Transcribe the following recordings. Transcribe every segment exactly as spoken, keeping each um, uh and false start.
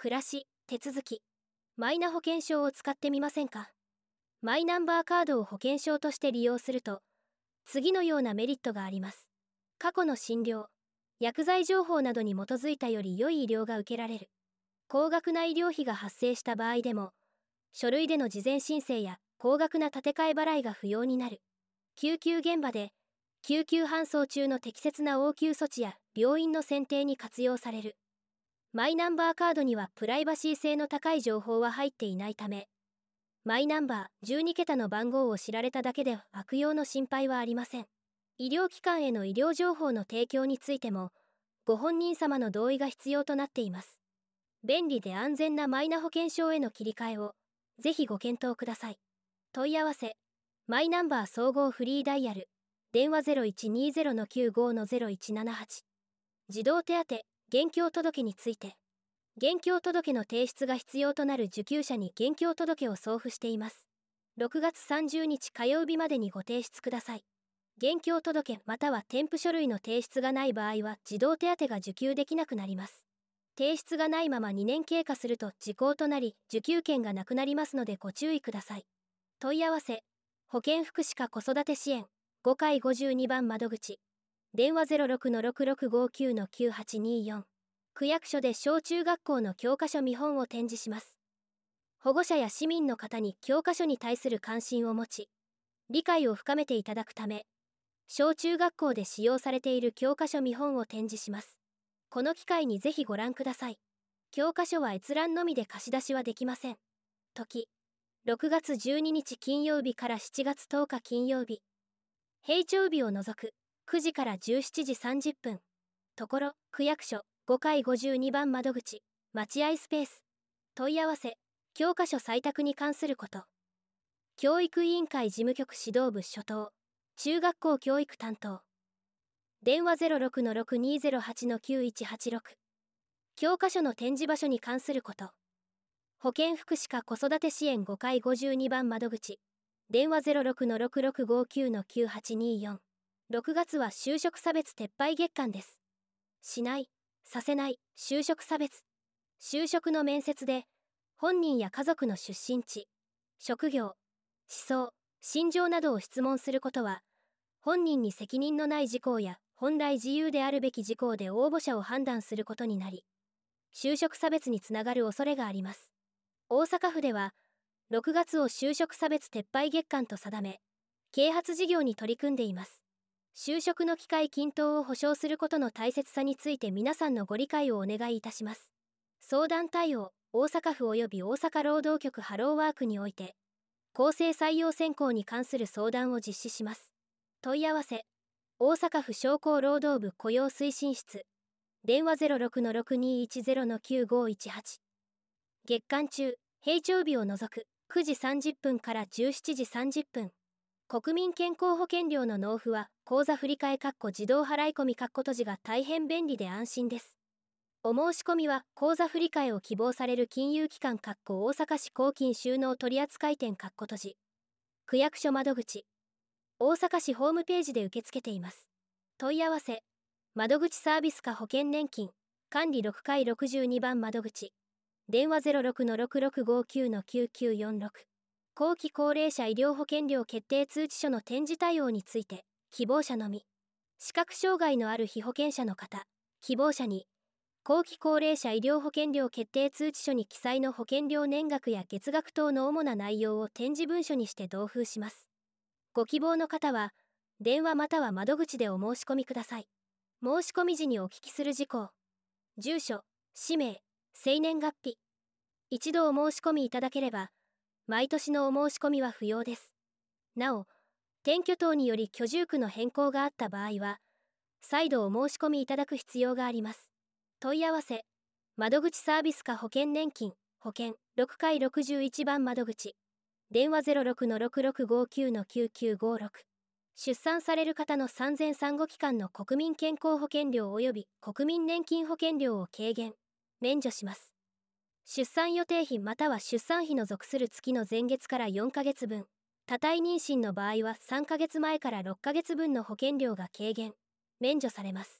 暮らし、手続き、マイナ保険証を使ってみませんか？マイナンバーカードを保険証として利用すると、次のようなメリットがあります。過去の診療、薬剤情報などに基づいたより良い医療が受けられる。高額な医療費が発生した場合でも、書類での事前申請や高額な立て替え払いが不要になる。救急現場で、救急搬送中の適切な応急措置や病院の選定に活用される。マイナンバーカードにはプライバシー性の高い情報は入っていないため、マイナンバーじゅうに桁の番号を知られただけで悪用の心配はありません。医療機関への医療情報の提供についても、ご本人様の同意が必要となっています。便利で安全なマイナ保険証への切り替えを、ぜひご検討ください。問い合わせ、マイナンバー総合フリーダイヤル、電話 ゼロいちにゼロのきゅうごのゼロいちななはち。児童手当、現況届について、現況届の提出が必要となる受給者に現況届を送付しています。ろくがつさんじゅうにち火曜日までにご提出ください。現況届または添付書類の提出がない場合は児童手当が受給できなくなります。提出がないままにねん経過すると時効となり受給権がなくなりますのでご注意ください。問い合わせ、保健福祉課子育て支援ごかいごじゅうにばん窓口、電話 ゼロろくのろくろくごきゅうのきゅうはちによん。区役所で小中学校の教科書見本を展示します。保護者や市民の方に教科書に対する関心を持ち、理解を深めていただくため、小中学校で使用されている教科書見本を展示します。この機会にぜひご覧ください。教科書は閲覧のみで貸し出しはできません。時、ろくがつじゅうににち金曜日からしちがつとおか金曜日。平常日を除くくじからじゅうしちじさんじゅっぷん。ところ、区役所ごかいごじゅうにばん窓口、待合スペース。問い合わせ、教科書採択に関すること。教育委員会事務局指導部初等、中学校教育担当。電話 ゼロろくのろくにゼロはちのきゅういちはちろく。教科書の展示場所に関すること。保健福祉課子育て支援ごかいごじゅうにばん窓口。電話 ゼロろくのろくろくごきゅうのきゅうはちによん。ろくがつは就職差別撤廃月間です。しない、させない、就職差別。就職の面接で、本人や家族の出身地、職業、思想、心情などを質問することは、本人に責任のない事項や本来自由であるべき事項で応募者を判断することになり、就職差別につながる恐れがあります。大阪府では、ろくがつを就職差別撤廃月間と定め、啓発事業に取り組んでいます。就職の機会均等を保障することの大切さについて皆さんのご理解をお願いいたします。相談対応、大阪府及び大阪労働局ハローワークにおいて、公正採用選考に関する相談を実施します。問い合わせ、大阪府商工労働部雇用推進室、電話 ゼロろくのろくにいちゼロのきゅうごいちはち。月間中、平常日を除くくじさんじゅっぷんからじゅうしちじさんじゅっぷん。国民健康保険料の納付は、口座振替自動払い込み閉じが大変便利で安心です。お申し込みは、口座振替を希望される金融機関大阪市公金収納取扱店閉じ。区役所窓口、大阪市ホームページで受け付けています。問い合わせ、窓口サービス課保険年金、管理ろくかいろくじゅうにばん窓口、電話 ゼロろくのろくろくごきゅうのきゅうきゅうよんろく。後期高齢者医療保険料決定通知書の展示対応について、希望者のみ。視覚障害のある被保険者の方、希望者に、後期高齢者医療保険料決定通知書に記載の保険料年額や月額等の主な内容を展示文書にして同封します。ご希望の方は、電話または窓口でお申し込みください。申し込み時にお聞きする事項。住所、氏名、生年月日。一度お申し込みいただければ、毎年のお申し込みは不要です。なお、転居等により居住区の変更があった場合は、再度お申し込みいただく必要があります。問い合わせ、窓口サービス課保険年金、保険、ろくかいろくじゅういちばん窓口、電話 ゼロろくのろくろくごきゅうのきゅうきゅうごろく。出産される方の産前産後期間の国民健康保険料及び国民年金保険料を軽減、免除します。出産予定費または出産費の属する月の前月からよんかげつぶん、多胎妊娠の場合はさんかげつまえからろっかげつぶんの保険料が軽減、免除されます。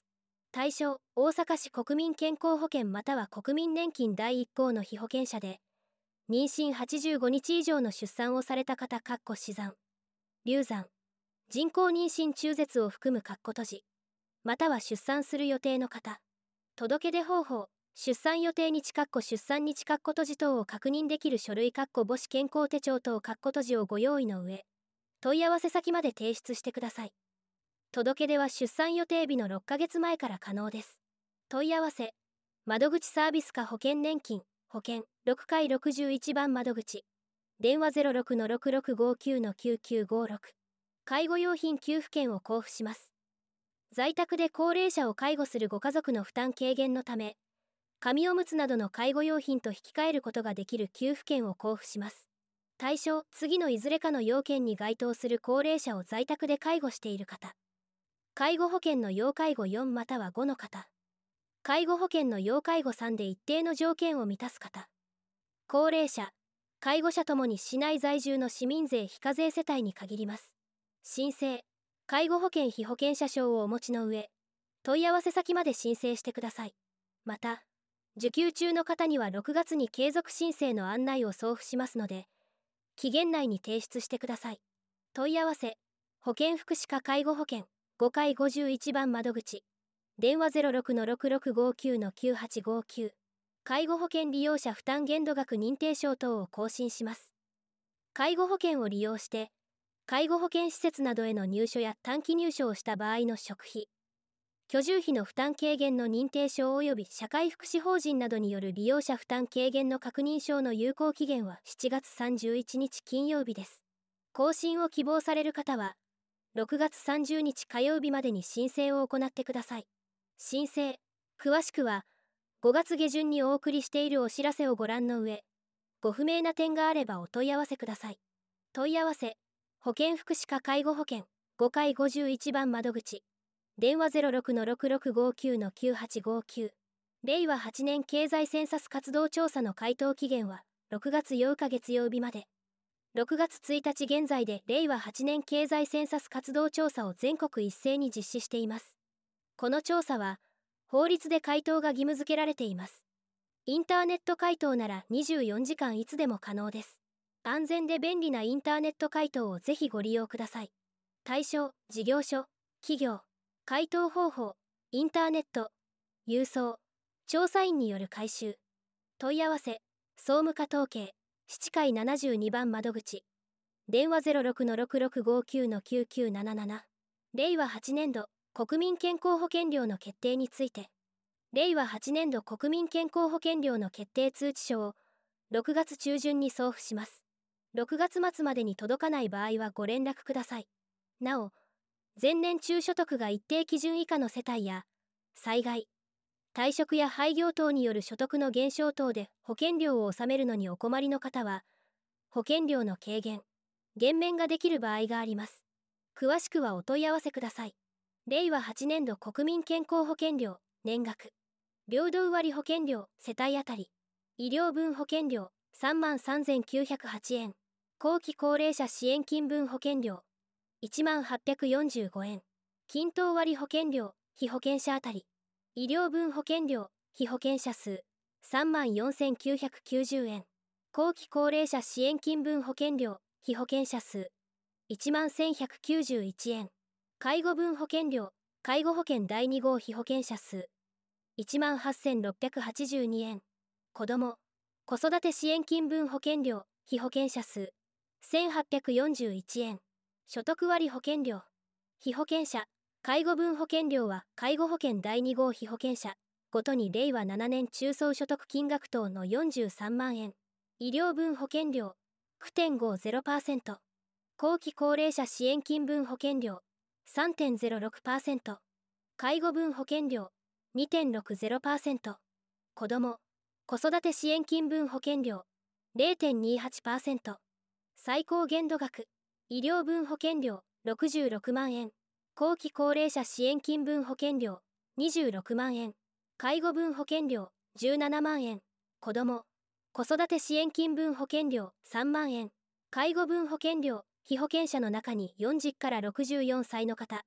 対象、大阪市国民健康保険または国民年金だいいっ項の被保険者で、妊娠はちじゅうごにち以上の出産をされた方死産、流産、人工妊娠中絶を含む閉じ、または出産する予定の方、届け出方法、出産予定日出産日閉じ等を確認できる書類母子健康手帳等閉じをご用意の上、問い合わせ先まで提出してください。届け出は出産予定日のろっかげつまえから可能です。問い合わせ、窓口サービス課保険年金、保険、ろくかいろくじゅういちばん窓口、電話 ゼロろくのろくろくごきゅうのきゅうきゅうごろく、介護用品給付券を交付します。在宅で高齢者を介護するご家族の負担軽減のため、紙おむつなどの介護用品と引き換えることができる給付券を交付します。対象、次のいずれかの要件に該当する高齢者を在宅で介護している方。介護保険の要介護よんまたはごの方。介護保険の要介護さんで一定の条件を満たす方。高齢者、介護者ともに市内在住の市民税非課税世帯に限ります。申請、介護保険被保険者証をお持ちの上、問い合わせ先まで申請してください。また、受給中の方にはろくがつに継続申請の案内を送付しますので、期限内に提出してください。問い合わせ、保健福祉課介護保険、ごかいごじゅういちばん窓口、電話 ゼロろくのろくろくごきゅうのきゅうはちごきゅう、介護保険利用者負担限度額認定証等を更新します。介護保険を利用して、介護保険施設などへの入所や短期入所をした場合の食費、居住費の負担軽減の認定証及び社会福祉法人などによる利用者負担軽減の確認証の有効期限はしちがつさんじゅういちにち金曜日です。更新を希望される方は、ろくがつさんじゅうにち火曜日までに申請を行ってください。申請、詳しくは、ごがつげじゅんにお送りしているお知らせをご覧の上、ご不明な点があればお問い合わせください。問い合わせ、保健福祉課介護保険、ごかいごじゅういちばん窓口、電話 ゼロろくのろくろくごきゅうのきゅうはちごきゅう、れいわはちねん経済センサス活動調査の回答期限はろくがつようか月曜日まで。ろくがつついたち現在でれいわはちねん経済センサス活動調査を全国一斉に実施しています。この調査は、法律で回答が義務付けられています。インターネット回答ならにじゅうよじかんいつでも可能です。安全で便利なインターネット回答をぜひご利用ください。対象、事業所、企業、回答方法、インターネット、郵送、調査員による回収。問い合わせ、総務課統計、七階ななじゅうにばん窓口。電話 ゼロろくのろくろくごきゅうのきゅうきゅうなななな。れいわはちねんど国民健康保険料の決定について。れいわはちねんど国民健康保険料の決定通知書をろくがつちゅうじゅんに送付します。ろくがつ末までに届かない場合はご連絡ください。なお、前年中所得が一定基準以下の世帯や、災害、退職や廃業等による所得の減少等で保険料を納めるのにお困りの方は、保険料の軽減、減免ができる場合があります。詳しくはお問い合わせください。れいわはちねんど国民健康保険料、年額、平等割保険料、世帯当たり、医療分保険料、さんまんさんぜんきゅうひゃくはちえん、後期高齢者支援金分保険料、いちまんはっぴゃくよんじゅうごえん、均等割保険料、被保険者当たり、医療分保険料、被保険者数、さんまんよんせんきゅうひゃくきゅうじゅうえん、後期高齢者支援金分保険料、被保険者数、いちまんせんひゃくきゅうじゅういちえん、介護分保険料、介護保険だいに号被保険者数、いちまんはっせんろっぴゃくはちじゅうにえん、子ども、子育て支援金分保険料、被保険者数、せんはっぴゃくよんじゅういちえん、所得割保険料、被保険者、介護分保険料は介護保険だいに号被保険者ごとにれいわななねん中総所得金額等のよんじゅうさんまんえん、医療分保険料 きゅうてんごゼロパーセント、後期高齢者支援金分保険料 さんてんゼロろくパーセント、介護分保険料 にてんろくゼロパーセント、子ども、子育て支援金分保険料 れいてんにはちパーセント、最高限度額、医療分保険料ろくじゅうろくまんえん、後期高齢者支援金分保険料にじゅうろくまんえん、介護分保険料じゅうななまんえん、子ども、子育て支援金分保険料さんまんえん、介護分保険料、被保険者の中によんじゅうからろくじゅうよんさいの方、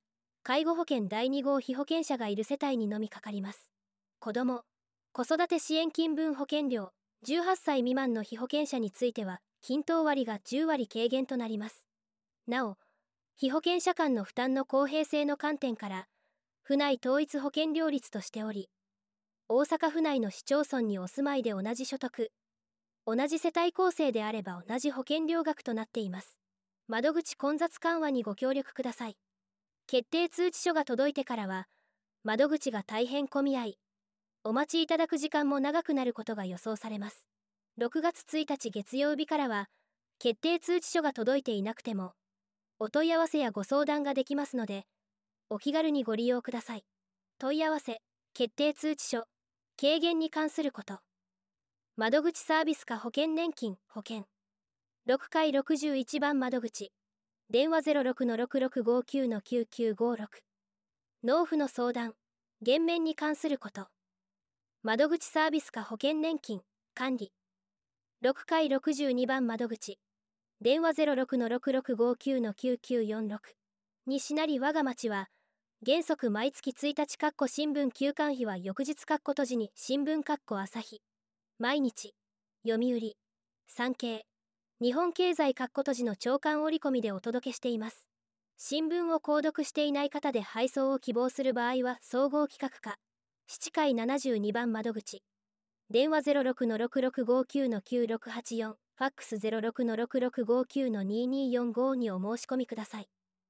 介護保険だいに号被保険者がいる世帯にのみかかります。子ども・子育て支援金分保険料、じゅうはっさい未満の被保険者については、均等割がじゅうわり軽減となります。なお、被保険者間の負担の公平性の観点から、府内統一保険料率としており、大阪府内の市町村にお住まいで同じ所得、同じ世帯構成であれば同じ保険料額となっています。窓口混雑緩和にご協力ください。決定通知書が届いてからは、窓口が大変混み合い、お待ちいただく時間も長くなることが予想されます。ろくがつついたち月曜日からは、決定通知書が届いていなくても、お問い合わせやご相談ができますので、お気軽にご利用ください。問い合わせ、決定通知書、軽減に関すること。窓口サービスか保険年金、保険。ろっかいろくじゅういちばん窓口。電話 ゼロろくのろくろくごきゅうのきゅうきゅうごろく。納付の相談、減免に関すること。窓口サービスか保険年金、管理。ろっかいろくじゅうにばん窓口。電話 ゼロろくのろくろくごきゅうのきゅうきゅうよんろく。西成我が町は、原則毎月ついたち新聞休刊費は翌日閉じに新聞朝日。毎日、読売、産経、日本経済閉じの朝刊折り込みでお届けしています。新聞を購読していない方で配送を希望する場合は総合企画課、七階ななじゅうにばん窓口。電話 ゼロろくのろくろくごきゅうのきゅうろくはちよん、ファックス ゼロろくのろくろくごきゅうのにーにーよんご にお申し込みください。